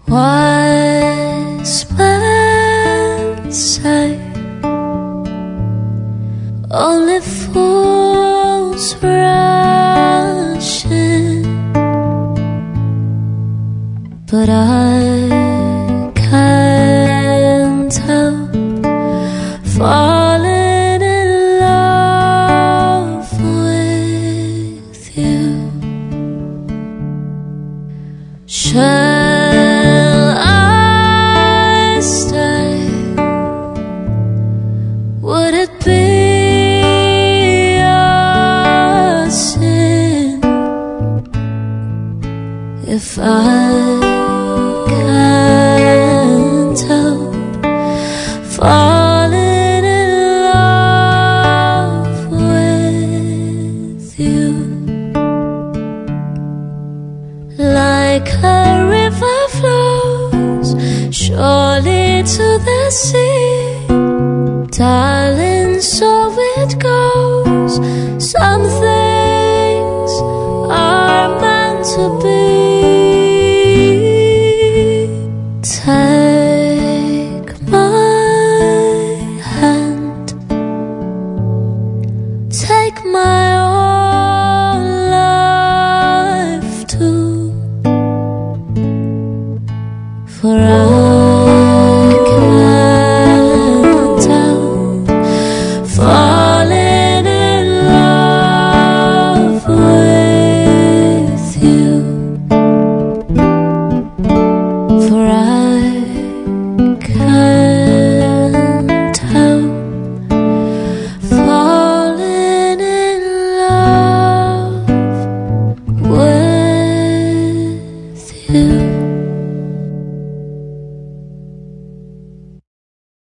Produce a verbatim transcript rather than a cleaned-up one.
Wise men say only fools rush in, but I can't help falling in love with you. Shall I stay? Would it be a sin if I can't help falling in love with you? Like a river flows surely to the sea, darling, so it goes. Some things are meant to be. Take my hand, take my whole life too, for I